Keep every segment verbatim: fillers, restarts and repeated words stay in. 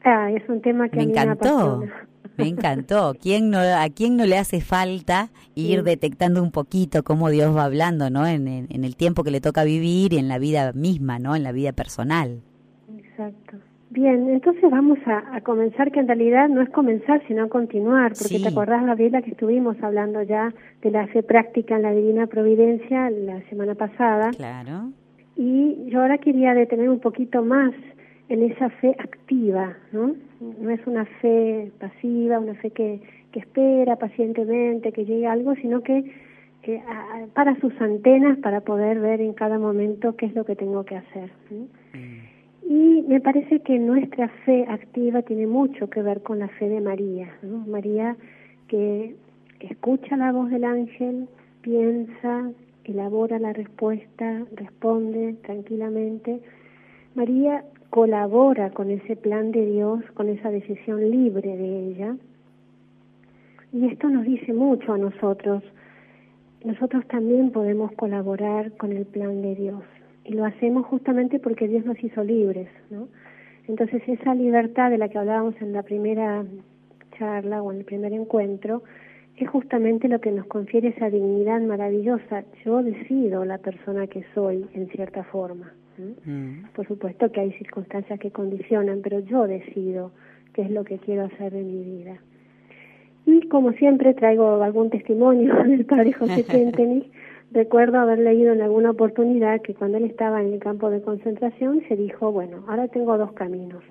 Ah, es un tema que me a mí encantó. me apasiona. Me encantó. ¿Quién no, ¿A quién no le hace falta ir Sí. detectando un poquito cómo Dios va hablando, ¿no? En, en, en el tiempo que le toca vivir y en la vida misma, ¿no? En la vida personal. Exacto. Bien, entonces vamos a, a comenzar, que en realidad no es comenzar, sino continuar, porque Sí. te acordás, Gabriela, que estuvimos hablando ya de la fe práctica en la Divina Providencia la semana pasada. Claro. Y yo ahora quería detener un poquito más en esa fe activa, ¿no? No es una fe pasiva, una fe que, que espera pacientemente que llegue algo, sino que eh, a, para sus antenas para poder ver en cada momento qué es lo que tengo que hacer, ¿sí? Mm. Y me parece que nuestra fe activa tiene mucho que ver con la fe de María, ¿no? María que escucha la voz del ángel, piensa, elabora la respuesta, responde tranquilamente. María colabora con ese plan de Dios, con esa decisión libre de ella. Y esto nos dice mucho a nosotros. Nosotros también podemos colaborar con el plan de Dios. Y lo hacemos justamente porque Dios nos hizo libres, ¿no? Entonces esa libertad de la que hablábamos en la primera charla o en el primer encuentro es justamente lo que nos confiere esa dignidad maravillosa. Yo decido la persona que soy en cierta forma, ¿sí? Mm. Por supuesto que hay circunstancias que condicionan, pero yo decido qué es lo que quiero hacer de mi vida. Y como siempre traigo algún testimonio del padre José Kentenich. Recuerdo haber leído en alguna oportunidad que cuando él estaba en el campo de concentración se dijo, bueno, ahora tengo dos caminos.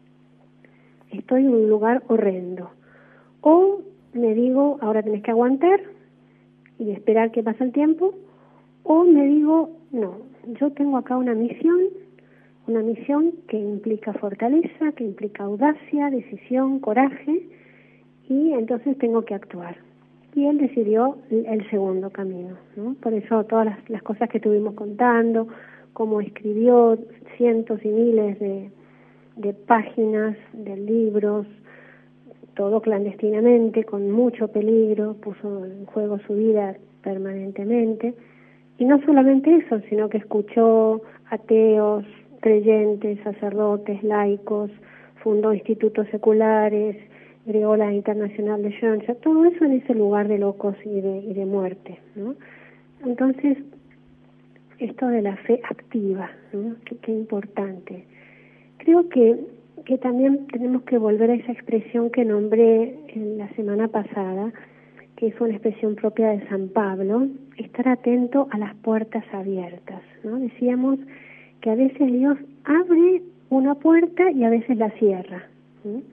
Estoy en un lugar horrendo. O me digo, ahora tenés que aguantar y esperar que pase el tiempo. O me digo, no, yo tengo acá una misión, una misión que implica fortaleza, que implica audacia, decisión, coraje, y entonces tengo que actuar. Y él decidió el segundo camino, ¿no? Por eso todas las, las cosas que estuvimos contando, cómo escribió cientos y miles de, de páginas, de libros, todo clandestinamente, con mucho peligro, puso en juego su vida permanentemente. Y no solamente eso, sino que escuchó ateos, creyentes, sacerdotes, laicos, fundó institutos seculares, creó la Internacional de Schoenstatt, todo eso en ese lugar de locos y de, y de muerte, ¿no? Entonces, esto de la fe activa, ¿no? Qué, qué importante. Creo que, que también tenemos que volver a esa expresión que nombré en la semana pasada, que es una expresión propia de San Pablo, estar atento a las puertas abiertas, ¿no? Decíamos que a veces Dios abre una puerta y a veces la cierra, ¿sí?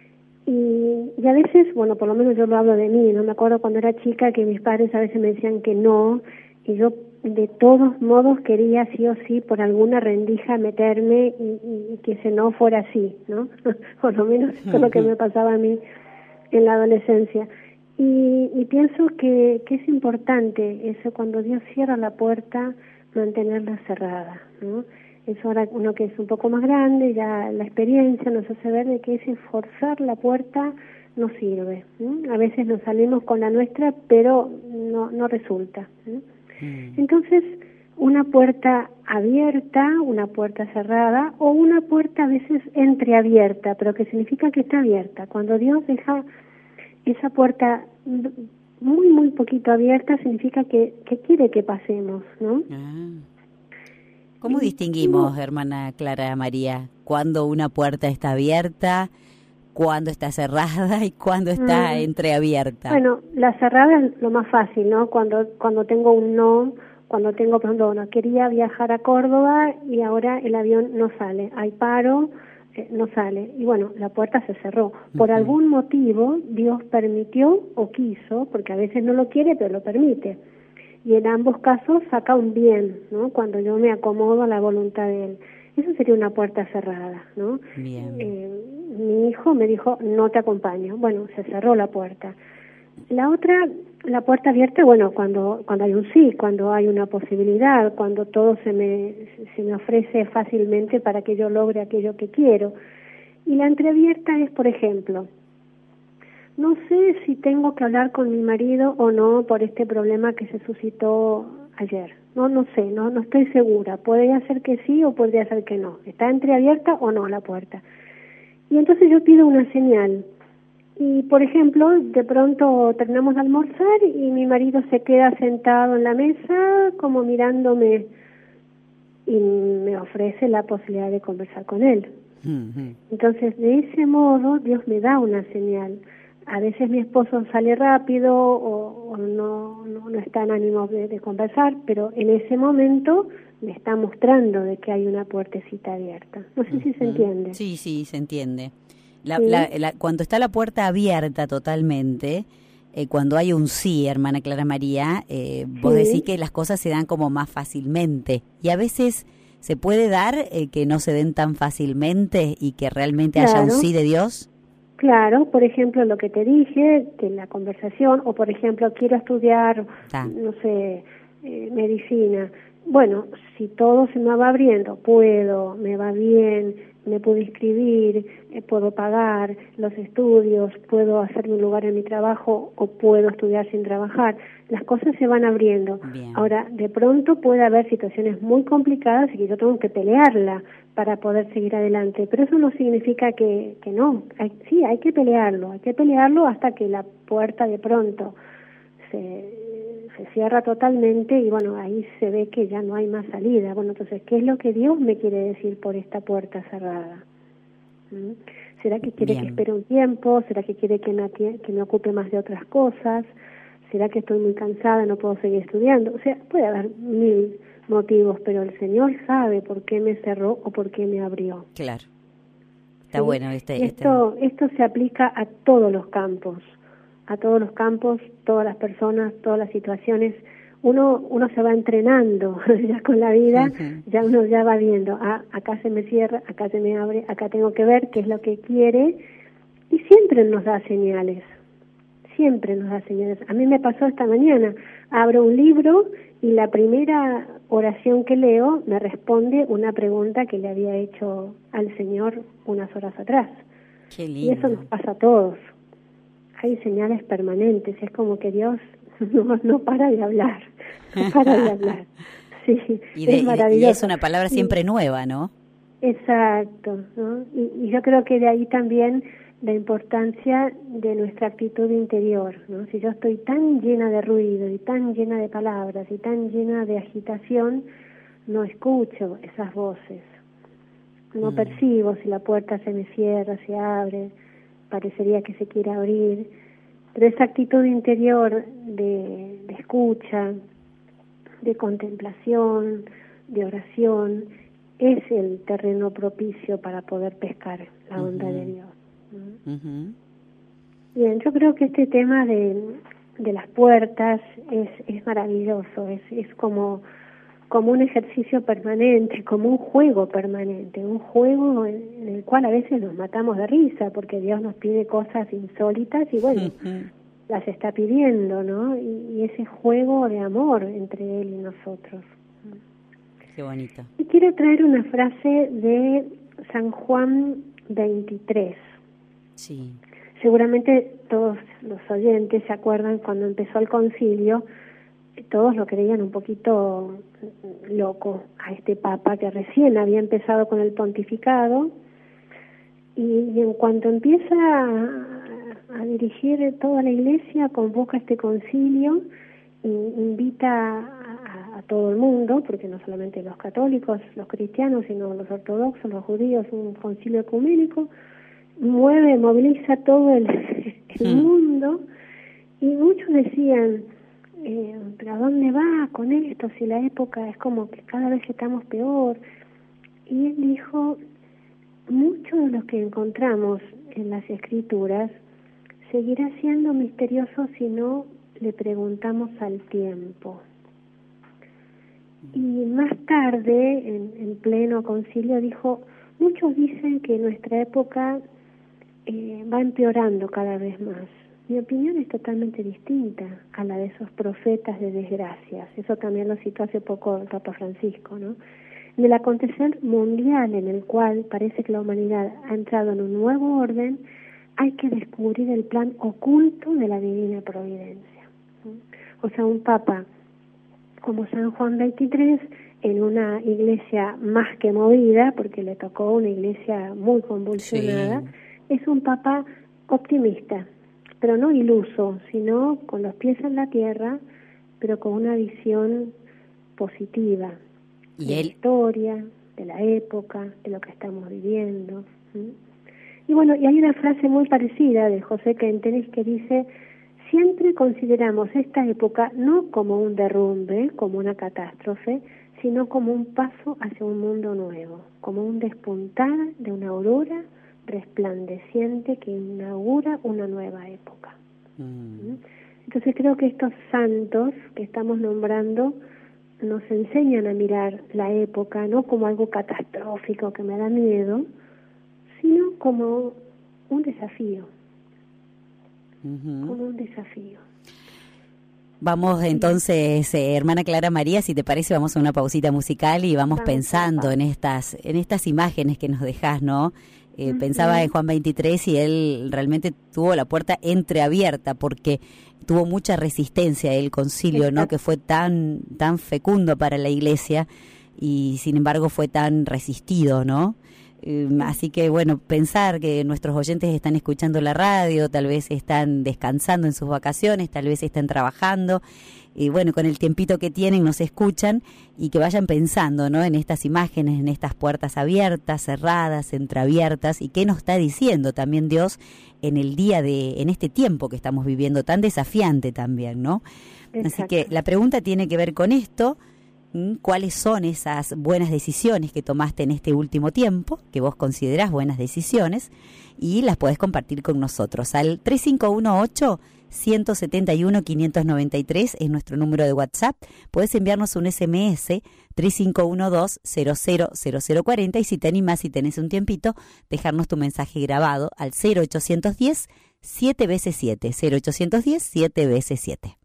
Y, y a veces, bueno, por lo menos yo lo hablo de mí, no me acuerdo cuando era chica que mis padres a veces me decían que no, y yo de todos modos quería sí o sí por alguna rendija meterme y, y, y que ese no fuera así, ¿no? Por lo menos eso es lo que me pasaba a mí en la adolescencia. Y, y pienso que, que es importante eso, cuando Dios cierra la puerta, mantenerla cerrada, ¿no? Eso ahora uno que es un poco más grande, ya la experiencia nos hace ver de que ese forzar la puerta no sirve, ¿sí? A veces nos salimos con la nuestra, pero no, no resulta, ¿sí? Mm. Entonces, una puerta abierta, una puerta cerrada, o una puerta a veces entreabierta, pero que significa que está abierta. Cuando Dios deja esa puerta muy, muy poquito abierta, significa que, que quiere que pasemos, ¿no? Ah. ¿Cómo distinguimos, hermana Clara María, cuando una puerta está abierta, cuando está cerrada y cuando está mm. entreabierta? Bueno, la cerrada es lo más fácil, ¿no? Cuando cuando tengo un no, cuando tengo, por ejemplo, no, quería viajar a Córdoba y ahora el avión no sale, hay paro, eh, no sale. Y bueno, la puerta se cerró. Por uh-huh. algún motivo Dios permitió o quiso, porque a veces no lo quiere, pero lo permite. Y en ambos casos saca un bien, ¿no? Cuando yo me acomodo a la voluntad de Él. Eso sería una puerta cerrada, ¿no? Bien. Eh, mi hijo me dijo, no te acompaño. Bueno, se cerró la puerta. La otra, la puerta abierta, bueno, cuando cuando hay un sí, cuando hay una posibilidad, cuando todo se me se me ofrece fácilmente para que yo logre aquello que quiero. Y la entreabierta es, por ejemplo, no sé si tengo que hablar con mi marido o no por este problema que se suscitó ayer. No, no sé, no, no estoy segura. Podría ser que sí o podría ser que no. ¿Está entreabierta o no la puerta? Y entonces yo pido una señal. Y, por ejemplo, de pronto terminamos de almorzar y mi marido se queda sentado en la mesa como mirándome y me ofrece la posibilidad de conversar con él. Uh-huh. Entonces, de ese modo, Dios me da una señal. A veces mi esposo sale rápido o, o no, no, no está en ánimo de, de conversar, pero en ese momento me está mostrando de que hay una puertecita abierta. No sé uh-huh. si se entiende. Sí, sí, se entiende. La, ¿Sí? la, la, cuando está la puerta abierta totalmente, eh, cuando hay un sí, hermana Clara María, eh, vos sí. decís que las cosas se dan como más fácilmente. Y a veces se puede dar eh, que no se den tan fácilmente y que realmente claro. haya un sí de Dios. Claro, por ejemplo, lo que te dije, que la conversación, o por ejemplo, quiero estudiar, ah. no sé, eh, medicina. Bueno, si todo se me va abriendo, puedo, me va bien, me puedo inscribir, eh, puedo pagar los estudios, puedo hacerme un lugar en mi trabajo o puedo estudiar sin trabajar. Las cosas se van abriendo. Bien. Ahora, de pronto puede haber situaciones muy complicadas y que yo tengo que pelearla para poder seguir adelante, pero eso no significa que, que no. Hay, sí, hay que pelearlo, hay que pelearlo hasta que la puerta de pronto se... se cierra totalmente y bueno, ahí se ve que ya no hay más salida. Bueno, entonces, ¿qué es lo que Dios me quiere decir por esta puerta cerrada? ¿Mm? ¿Será que quiere Bien. que espere un tiempo? ¿Será que quiere que me, que me ocupe más de otras cosas? ¿Será que estoy muy cansada, no puedo seguir estudiando? O sea, puede haber mil motivos, pero el Señor sabe por qué me cerró o por qué me abrió. Claro. Está ¿Sí? bueno este, esto, este... esto se aplica a todos los campos. a todos los campos, todas las personas, todas las situaciones. Uno uno se va entrenando ya con la vida, uh-huh. ya uno ya va viendo, ah, acá se me cierra, acá se me abre, acá tengo que ver qué es lo que quiere, y siempre nos da señales, siempre nos da señales. A mí me pasó esta mañana, abro un libro y la primera oración que leo me responde una pregunta que le había hecho al Señor unas horas atrás. Qué lindo. Y eso nos pasa a todos. Hay señales permanentes, es como que Dios no, no para de hablar, no para de hablar. Sí, y, de, es maravilloso. Y es una palabra siempre sí. nueva, ¿no? Exacto, ¿no? Y, y yo creo que de ahí también la importancia de nuestra actitud interior, ¿no? Si yo estoy tan llena de ruido y tan llena de palabras y tan llena de agitación, no escucho esas voces, no mm. percibo si la puerta se me cierra, se abre, parecería que se quiere abrir, pero esa actitud interior de, de escucha, de contemplación, de oración, es el terreno propicio para poder pescar la onda uh-huh. de Dios. ¿no? Uh-huh. Bien, yo creo que este tema de, de las puertas es, es maravilloso, es, es como... como un ejercicio permanente, como un juego permanente, un juego en, en el cual a veces nos matamos de risa, porque Dios nos pide cosas insólitas y bueno, uh-huh. las está pidiendo, ¿no? Y, y ese juego de amor entre Él y nosotros. Qué bonito. Y quiero traer una frase de San Juan veintitrés. Sí. Seguramente todos los oyentes se acuerdan cuando empezó el concilio, todos lo creían un poquito loco a este papa que recién había empezado con el pontificado y, y en cuanto empieza a, a dirigir toda la iglesia, convoca este concilio e invita a, a todo el mundo, porque no solamente los católicos, los cristianos, sino los ortodoxos, los judíos, un concilio ecuménico, mueve, moviliza todo el, el hmm. mundo, y muchos decían, Eh, pero ¿a dónde va con esto? Si la época es como que cada vez estamos peor. Y él dijo, mucho de lo que encontramos en las escrituras seguirá siendo misterioso si no le preguntamos al tiempo. Y más tarde, en, en pleno concilio, dijo, muchos dicen que nuestra época eh, va empeorando cada vez más. Mi opinión es totalmente distinta a la de esos profetas de desgracias. Eso también lo citó hace poco el Papa Francisco, ¿no? Del acontecer mundial en el cual parece que la humanidad ha entrado en un nuevo orden, hay que descubrir el plan oculto de la divina providencia. ¿no? O sea, un Papa como San Juan veintitrés en una iglesia más que movida, porque le tocó una iglesia muy convulsionada, sí. Es un papa optimista, pero no iluso, sino con los pies en la tierra, pero con una visión positiva ¿Y de él? la historia, de la época, de lo que estamos viviendo. ¿sí? Y bueno, y hay una frase muy parecida de José Kentenich que dice: siempre consideramos esta época no como un derrumbe, como una catástrofe, sino como un paso hacia un mundo nuevo, como un despuntar de una aurora resplandeciente que inaugura una nueva época. Mm. Entonces creo que estos santos que estamos nombrando nos enseñan a mirar la época no como algo catastrófico que me da miedo, sino como un desafío, uh-huh. como un desafío. Vamos entonces, eh, hermana Clara María, si te parece, vamos a una pausita musical y vamos, vamos pensando en estas en estas imágenes que nos dejás, ¿no? Eh, uh-huh. Pensaba en Juan veintitrés y él realmente tuvo la puerta entreabierta porque tuvo mucha resistencia el concilio, Exacto. ¿no? Que fue tan tan fecundo para la Iglesia y sin embargo fue tan resistido, ¿no? Eh, así que bueno, pensar que nuestros oyentes están escuchando la radio, tal vez están descansando en sus vacaciones, tal vez están trabajando y bueno, con el tiempito que tienen nos escuchan y que vayan pensando, ¿no? En estas imágenes, en estas puertas abiertas, cerradas, entreabiertas y qué nos está diciendo también Dios en el día de, en este tiempo que estamos viviendo tan desafiante también, ¿no? Exacto. Así que la pregunta tiene que ver con esto. ¿Cuáles son esas buenas decisiones que tomaste en este último tiempo, que vos considerás buenas decisiones, y las podés compartir con nosotros? Al tres cinco uno ocho, uno siete uno, cinco nueve tres es nuestro número de WhatsApp. Podés enviarnos un ese eme ese tres cinco uno dos, cero cero cero cero cuatro cero y si te animás, si tenés un tiempito, dejarnos tu mensaje grabado al cero ochocientos diez, siete veces siete, cero ochocientos diez, siete veces siete.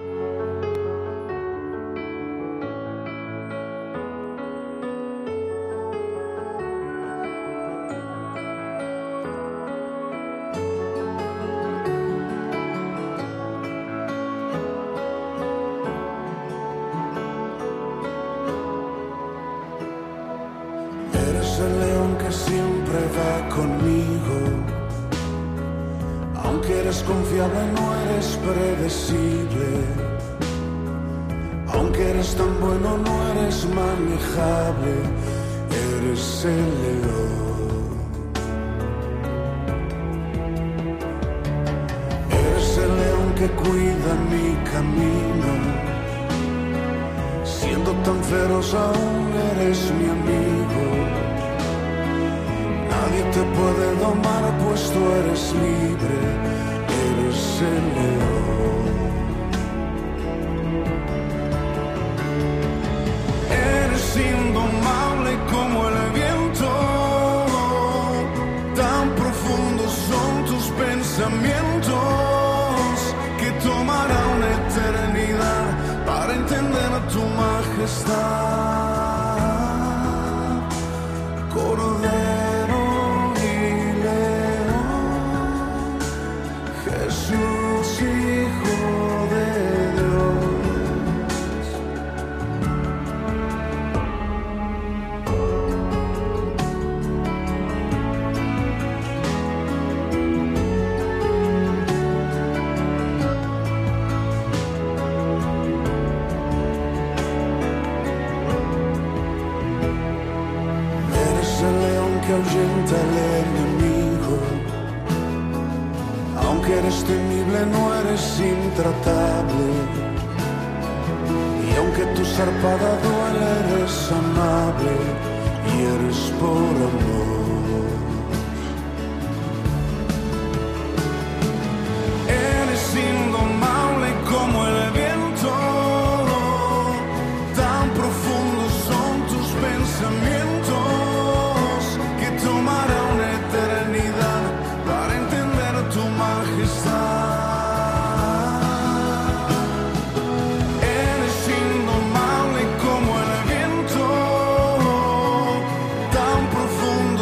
Siempre va conmigo, aunque eres confiable no eres predecible, aunque eres tan bueno no eres manejable, eres el león. Eres el león que cuida mi camino, siendo tan feroz aún eres mi amigo. Nadie te puede domar, pues tú eres libre, eres el león. Eres indomable como el viento, tan profundos son tus pensamientos, que tomará una eternidad para entender tu majestad. Cordero Jesús, Hijo de Dios. Eres el león que ahuyenta al enemigo, aunque eres temible no eres intratable, y aunque tu zarpada duele eres amable y eres por amor. Eres indomable como el viento, tan profundos son tus pensamientos, que tomará una eternidad para entender tu majestad. Eres indomable como el viento, tan profundo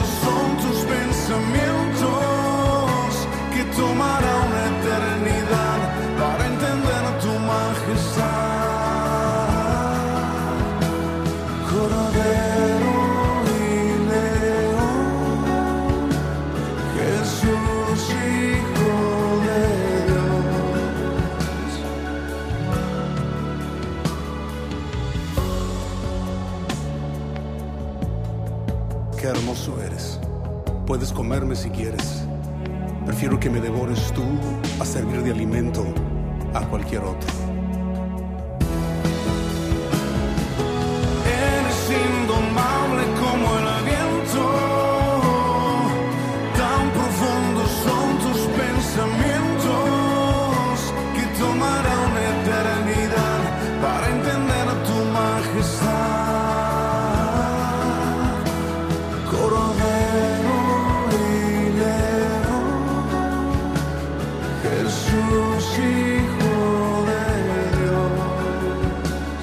Puedes comerme si quieres. Prefiero que me devores tú a servir de alimento a cualquier otro. Eres indomable como el viento, tan profundos son tus pensamientos que tomará una eternidad para entender tu majestad. Cordero Jesús, Hijo de Dios.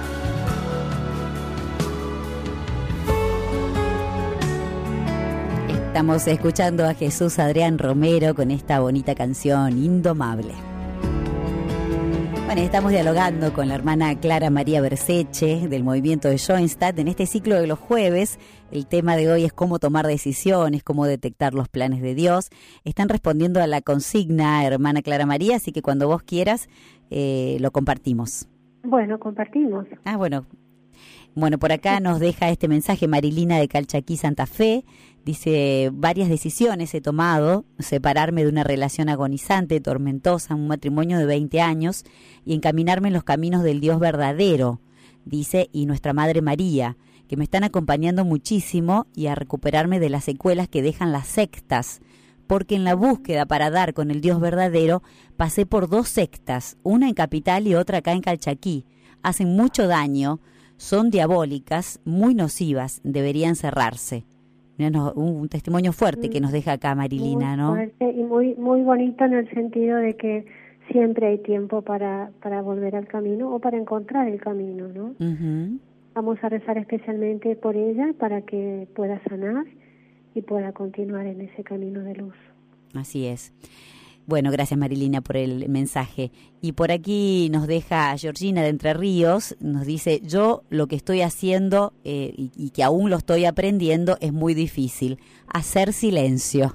Estamos escuchando a Jesús Adrián Romero con esta bonita canción, Indomable. Bueno, estamos dialogando con la hermana Clara María Berseche del movimiento de Schoenstatt en este ciclo de los jueves. El tema de hoy es cómo tomar decisiones, cómo detectar los planes de Dios. Están respondiendo a la consigna, hermana Clara María, así que cuando vos quieras eh, lo compartimos. Bueno, compartimos. Ah, bueno. Bueno, por acá nos deja este mensaje Marilina de Calchaquí, Santa Fe. Dice, varias decisiones he tomado, separarme de una relación agonizante, tormentosa, un matrimonio de veinte años, y encaminarme en los caminos del Dios verdadero, dice, y nuestra Madre María, que me están acompañando muchísimo, y a recuperarme de las secuelas que dejan las sectas, porque en la búsqueda para dar con el Dios verdadero, pasé por dos sectas, una en Capital y otra acá en Calchaquí. Hacen mucho daño, son diabólicas, muy nocivas, deberían cerrarse. Un testimonio fuerte que nos deja acá Marilina, muy ¿no? Fuerte y muy muy bonito en el sentido de que siempre hay tiempo para para volver al camino o para encontrar el camino, ¿no? Uh-huh. Vamos a rezar especialmente por ella para que pueda sanar y pueda continuar en ese camino de luz. Así es. Bueno, gracias Marilina por el mensaje. Y por aquí nos deja Georgina de Entre Ríos, nos dice, yo lo que estoy haciendo eh, y, y que aún lo estoy aprendiendo es muy difícil, hacer silencio.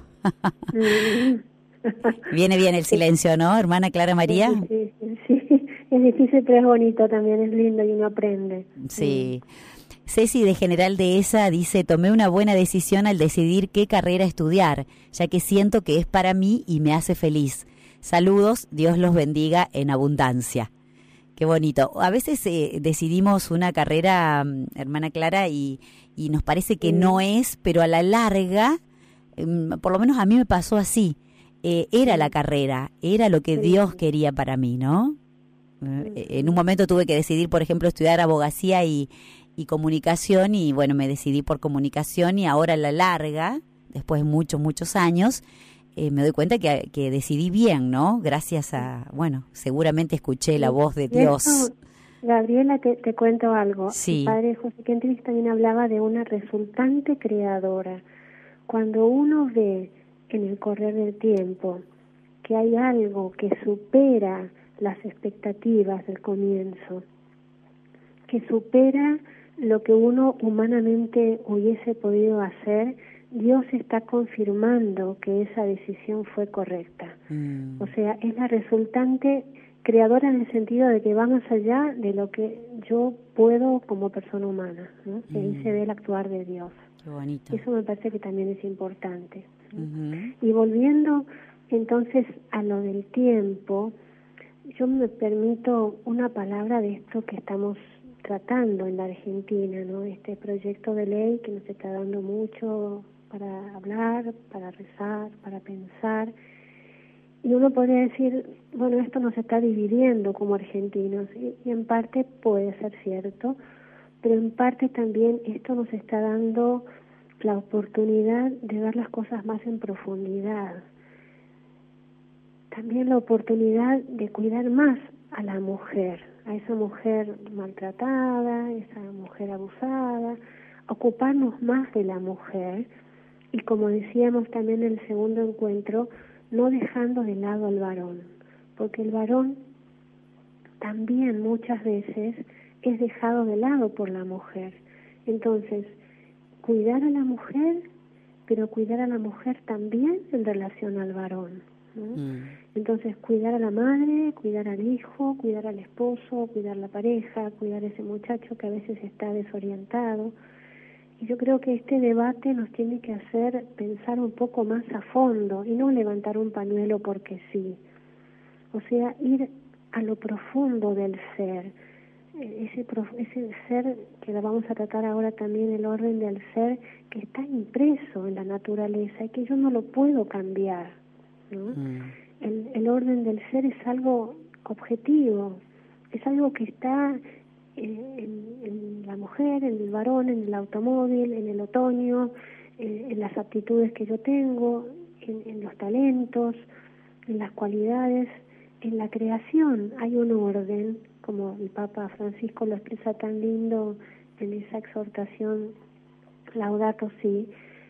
Viene bien el silencio, ¿no, hermana Clara María? Sí, sí, sí, es difícil pero es bonito también, es lindo y uno aprende. Sí. Ceci de General Dehesa dice, tomé una buena decisión al decidir qué carrera estudiar, ya que siento que es para mí y me hace feliz. Saludos, Dios los bendiga en abundancia. Qué bonito. A veces eh, decidimos una carrera, hermana Clara, y, y nos parece que sí. No es, pero a la larga, eh, por lo menos a mí me pasó así, eh, era sí. La carrera, era lo que sí. Dios quería para mí, ¿no? Eh, en un momento tuve que decidir, por ejemplo, estudiar abogacía y y comunicación, y bueno, me decidí por comunicación, y ahora a la larga, después de muchos, muchos años, eh, me doy cuenta que, que decidí bien, ¿no? Gracias a, bueno, seguramente escuché la voz de Dios. Eso, Gabriela, te, te cuento algo. Sí. El padre José Quentrich también hablaba de una resultante creadora. Cuando uno ve en el correr del tiempo que hay algo que supera las expectativas del comienzo, que supera lo que uno humanamente hubiese podido hacer, Dios está confirmando que esa decisión fue correcta. Mm. O sea, es la resultante creadora en el sentido de que va más allá de lo que yo puedo como persona humana, ¿no? Mm. Y ahí se ve el actuar de Dios. Qué bonito. Eso me parece que también es importante. Uh-huh. Y volviendo entonces a lo del tiempo, yo me permito una palabra de esto que estamos tratando en la Argentina, ¿no? Este proyecto de ley que nos está dando mucho para hablar, para rezar, para pensar. Y uno podría decir, bueno, esto nos está dividiendo como argentinos, y, y en parte puede ser cierto, pero en parte también esto nos está dando la oportunidad de ver las cosas más en profundidad. También la oportunidad de cuidar más a la mujer, a esa mujer maltratada, esa mujer abusada, ocuparnos más de la mujer y, como decíamos también en el segundo encuentro, no dejando de lado al varón, porque el varón también muchas veces es dejado de lado por la mujer. Entonces, cuidar a la mujer, pero cuidar a la mujer también en relación al varón, ¿no? Mm. Entonces, cuidar a la madre, cuidar al hijo, cuidar al esposo, cuidar a la pareja, cuidar a ese muchacho que a veces está desorientado. Y yo creo que este debate nos tiene que hacer pensar un poco más a fondo y no levantar un pañuelo porque sí. O sea, ir a lo profundo del ser, ese, ese ser que la vamos a tratar ahora también, el orden del ser que está impreso en la naturaleza y que yo no lo puedo cambiar, ¿no? Mm. El, el orden del ser es algo objetivo, es algo que está en, en, en la mujer, en el varón, en el automóvil, en el otoño, en, en las aptitudes que yo tengo, en, en los talentos, en las cualidades, en la creación. Hay un orden, como el Papa Francisco lo expresa tan lindo en esa exhortación Laudato Si,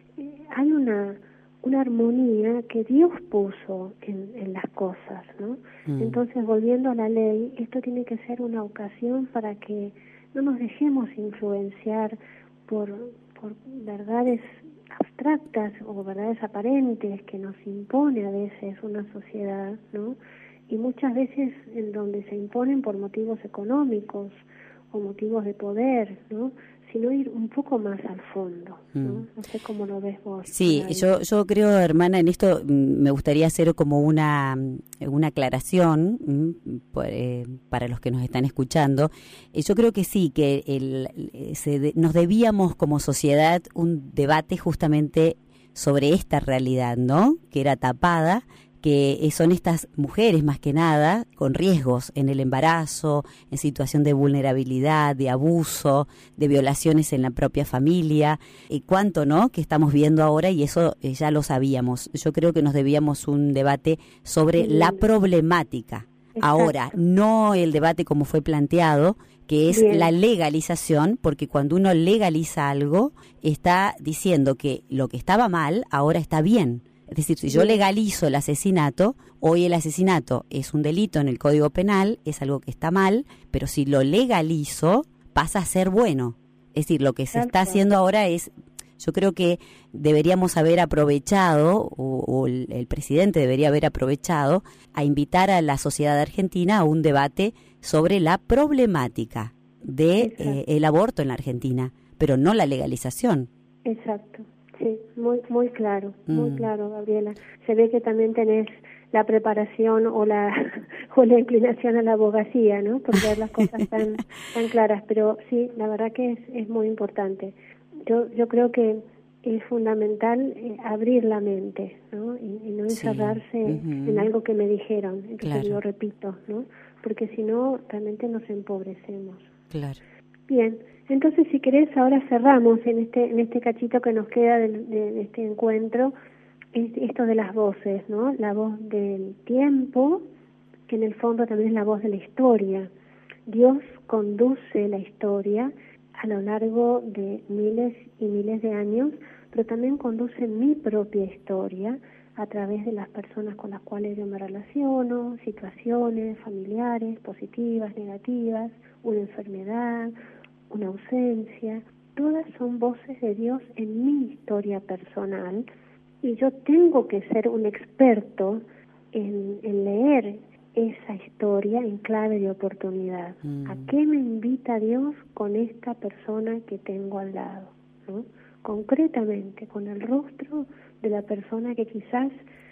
hay una una armonía que Dios puso en, en las cosas, ¿no? Mm. Entonces, volviendo a la ley, esto tiene que ser una ocasión para que no nos dejemos influenciar por, por verdades abstractas o verdades aparentes que nos impone a veces una sociedad, ¿no? Y muchas veces en donde se imponen por motivos económicos o motivos de poder, ¿no? Sino ir un poco más al fondo, ¿no? Mm. No sé cómo lo ves vos. Sí, yo yo creo, hermana, en esto me gustaría hacer como una una aclaración por, eh, para los que nos están escuchando. Yo creo que sí, que el, se de, nos debíamos como sociedad un debate justamente sobre esta realidad, ¿no? Que era tapada, que son estas mujeres más que nada con riesgos en el embarazo, en situación de vulnerabilidad, de abuso, de violaciones en la propia familia, y cuánto, ¿no?, que estamos viendo ahora, y eso eh, ya lo sabíamos. Yo creo que nos debíamos un debate sobre la problemática. Exacto. Ahora, no el debate como fue planteado, que es Bien. La legalización, porque cuando uno legaliza algo, está diciendo que lo que estaba mal ahora está bien. Es decir, si yo legalizo el asesinato, hoy el asesinato es un delito en el Código Penal, es algo que está mal, pero si lo legalizo, pasa a ser bueno. Es decir, lo que se está haciendo ahora es, yo creo que deberíamos haber aprovechado, o, o el, el presidente debería haber aprovechado, a invitar a la sociedad argentina a un debate sobre la problemática del de, eh, aborto en la Argentina, pero no la legalización. Exacto. Sí, muy muy claro, muy mm. claro, Gabriela. Se ve que también tenés la preparación o la o la inclinación a la abogacía, ¿no? Por ver las cosas tan tan claras. Pero sí, la verdad que es es muy importante. Yo yo creo que es fundamental eh, abrir la mente, ¿no? Y, y no encerrarse sí. uh-huh. en algo que me dijeron. Entonces claro. lo repito, ¿no? Porque si no, realmente nos empobrecemos. Claro. Bien. Entonces, si querés, ahora cerramos en este en este cachito que nos queda de, de, de este encuentro, esto de las voces, ¿no? La voz del tiempo, que en el fondo también es la voz de la historia. Dios conduce la historia a lo largo de miles y miles de años, pero también conduce mi propia historia a través de las personas con las cuales yo me relaciono, situaciones familiares, positivas, negativas, una enfermedad, una ausencia, todas son voces de Dios en mi historia personal, y yo tengo que ser un experto en, en leer esa historia en clave de oportunidad. Mm. ¿A qué me invita Dios con esta persona que tengo al lado? ¿No? Concretamente, con el rostro de la persona que quizás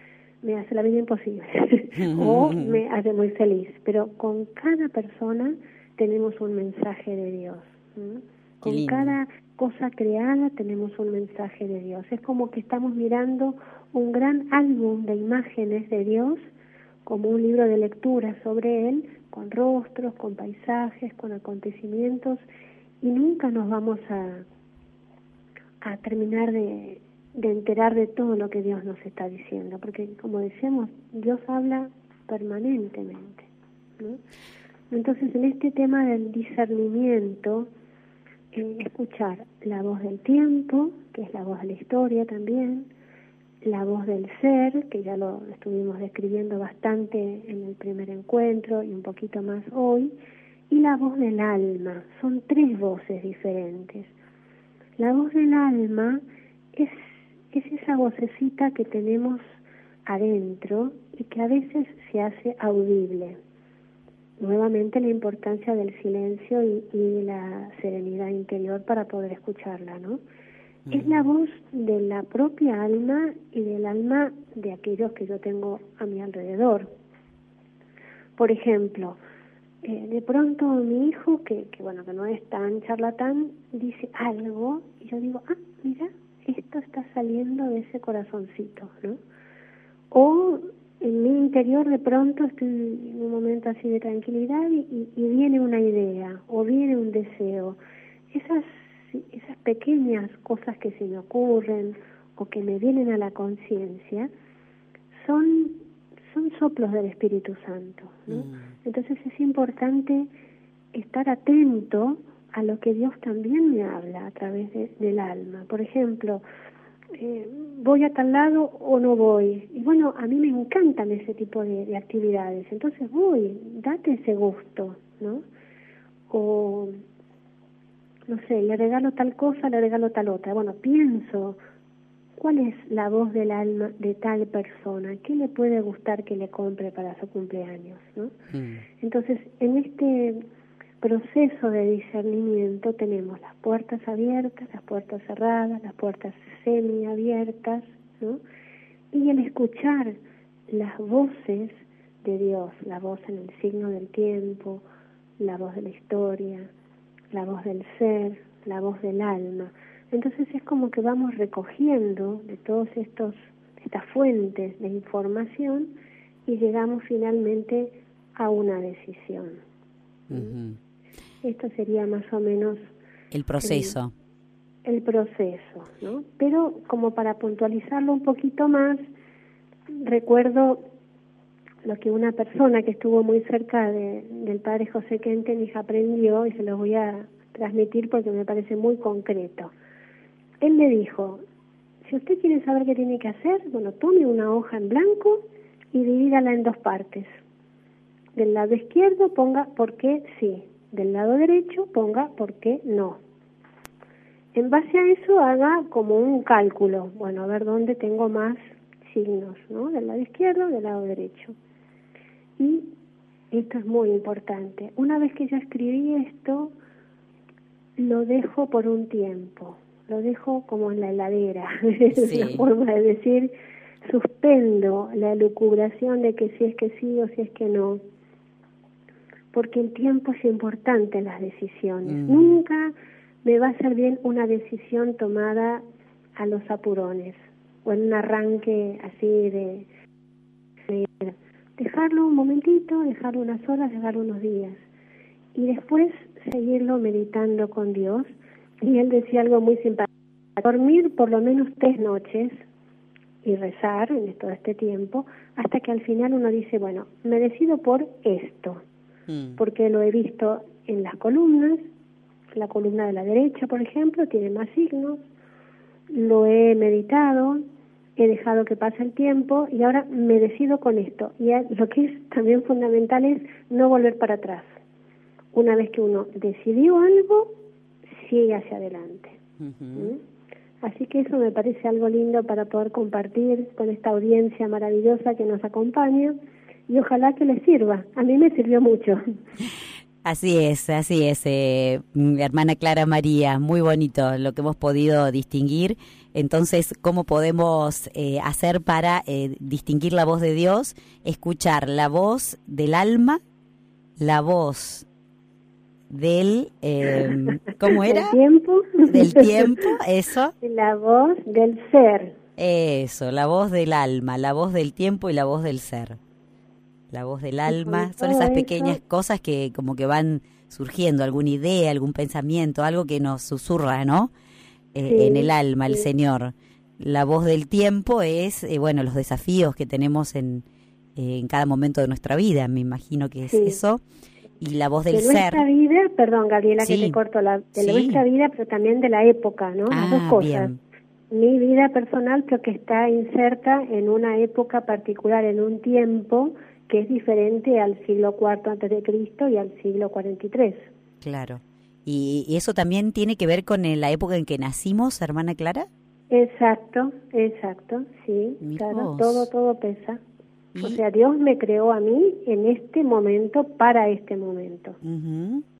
me hace la vida imposible o me hace muy feliz, pero con cada persona tenemos un mensaje de Dios. ¿Mm? Con lindo. Cada cosa creada tenemos un mensaje de Dios. Es como que estamos mirando un gran álbum de imágenes de Dios, como un libro de lectura sobre Él, con rostros, con paisajes, con acontecimientos, y nunca nos vamos a, a terminar de, de enterar de todo lo que Dios nos está diciendo, porque como decíamos, Dios habla permanentemente, ¿no? Entonces, en este tema del discernimiento, eh, escuchar la voz del tiempo, que es la voz de la historia también, la voz del ser, que ya lo estuvimos describiendo bastante en el primer encuentro y un poquito más hoy, y la voz del alma. Son tres voces diferentes. La voz del alma es, es esa vocecita que tenemos adentro y que a veces se hace audible. nuevamente la importancia del silencio y, y la serenidad interior para poder escucharla, ¿no? Mm. Es la voz de la propia alma y del alma de aquellos que yo tengo a mi alrededor. Por ejemplo, eh, de pronto mi hijo, que, que bueno, que no es tan charlatán, dice algo y yo digo, ah, mira, esto está saliendo de ese corazoncito, ¿no? O en mi interior de pronto estoy en un momento así de tranquilidad y, y, y viene una idea o viene un deseo. Esas, esas pequeñas cosas que se me ocurren o que me vienen a la conciencia son, son soplos del Espíritu Santo, ¿no? Mm. Entonces es importante estar atento a lo que Dios también me habla a través de, del alma. Por ejemplo, Eh, voy a tal lado o no voy. Y bueno, a mí me encantan ese tipo de, de actividades, entonces voy, date ese gusto, ¿no? O, no sé, le regalo tal cosa, le regalo tal otra. Bueno, pienso, ¿cuál es la voz del alma de tal persona? ¿Qué le puede gustar que le compre para su cumpleaños, ¿no? Mm. Entonces, en este proceso de discernimiento tenemos las puertas abiertas, las puertas cerradas, las puertas semiabiertas, ¿no? Y el escuchar las voces de Dios, la voz en el signo del tiempo, la voz de la historia, la voz del ser, la voz del alma. Entonces es como que vamos recogiendo de todos estos estas fuentes de información y llegamos finalmente a una decisión. Uh-huh. Esto sería más o menos el proceso. El, el proceso, ¿no? Pero como para puntualizarlo un poquito más, recuerdo lo que una persona que estuvo muy cerca de, del padre José Kentenich aprendió, y se lo voy a transmitir porque me parece muy concreto. Él le dijo, si usted quiere saber qué tiene que hacer, bueno, tome una hoja en blanco y divídala en dos partes. Del lado izquierdo ponga por qué sí, del lado derecho ponga por qué no. En base a eso haga como un cálculo, bueno, a ver dónde tengo más signos, ¿no? Del lado izquierdo, del lado derecho. Y esto es muy importante. Una vez que ya escribí esto, lo dejo por un tiempo, lo dejo como en la heladera, sí. Es una forma de decir, suspendo la elucubración de que si es que sí o si es que no, porque el tiempo es importante en las decisiones. Mm. Nunca me va a hacer bien una decisión tomada a los apurones o en un arranque así de, de dejarlo un momentito, dejarlo unas horas, dejarlo unos días y después seguirlo meditando con Dios. Y él decía algo muy simpático: dormir por lo menos tres noches y rezar en todo este tiempo hasta que al final uno dice, bueno, me decido por esto, mm. porque lo he visto en las columnas. La columna de la derecha, por ejemplo, tiene más signos, lo he meditado, he dejado que pase el tiempo y ahora me decido con esto. Y lo que es también fundamental es no volver para atrás. Una vez que uno decidió algo, sigue hacia adelante. Uh-huh. ¿Mm? Así que eso me parece algo lindo para poder compartir con esta audiencia maravillosa que nos acompaña y ojalá que les sirva. A mí me sirvió mucho. Así es, así es, eh, hermana Clara María, muy bonito lo que hemos podido distinguir. Entonces, ¿cómo podemos eh, hacer para eh, distinguir la voz de Dios? Escuchar la voz del alma, la voz del, eh, ¿cómo era? Del tiempo. Del tiempo, eso. La voz del ser. Eso, la voz del alma, la voz del tiempo y la voz del ser. La voz del alma, son esas pequeñas eso. Cosas que como que van surgiendo, alguna idea, algún pensamiento, algo que nos susurra, ¿no? Eh, sí, en el alma, sí. El Señor. La voz del tiempo es, eh, bueno, los desafíos que tenemos en, eh, en cada momento de nuestra vida, me imagino que es sí. eso. Y la voz del de ser. Nuestra vida, perdón, Gabriela, sí. que te corto, la, de sí. nuestra vida, pero también de la época, ¿no? Ah, las dos cosas. Bien. Mi vida personal creo que está inserta en una época particular, en un tiempo que es diferente al siglo cuarto antes de Cristo y al siglo cuarenta y tres. Claro. ¿Y, y eso también tiene que ver con la época en que nacimos, hermana Clara? Exacto, exacto, sí. Mirá claro, vos. todo, todo pesa. O sea, Dios me creó a mí en este momento, para este momento. Uh-huh.